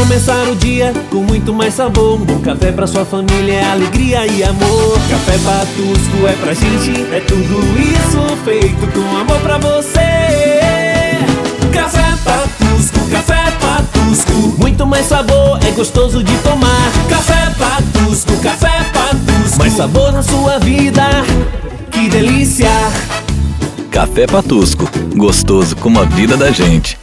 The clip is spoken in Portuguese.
começar o dia com muito mais sabor. Um bom café pra sua família é alegria e amor. Café Patusco é pra gente, é tudo isso feito com amor pra você. Café Patusco, Café Patusco, muito mais sabor, é gostoso de tomar. Café Patusco, Café Patusco, mais sabor na sua vida, que delícia. Café Patusco, gostoso como a vida da gente.